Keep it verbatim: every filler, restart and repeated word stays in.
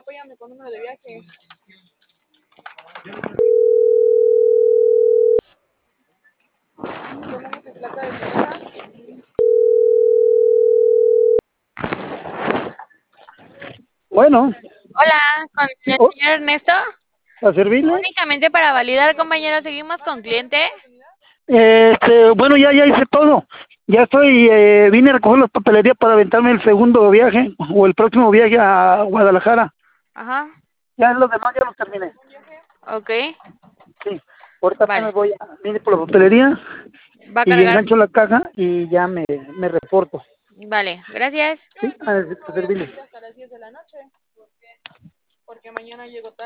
apóyame con número de viaje. Ponemos tu placa de ciudad. Bueno, Hola, con el oh, señor Ernesto. ¿a servirle? Únicamente para validar, compañero, seguimos con cliente. Este, bueno, ya, ya hice todo. Ya estoy, eh, vine a recoger las papelerías para aventarme el segundo viaje o el próximo viaje a Guadalajara. Ajá, Ya los demás ya los terminé. ok, Sí, ahorita vale. apenas voy, a, vine por la papelería Va a y cargar. engancho la caja y ya me, me reporto. Vale, gracias. Sí, a, a servirle. Hasta las diez de la noche, porque mañana llego tarde.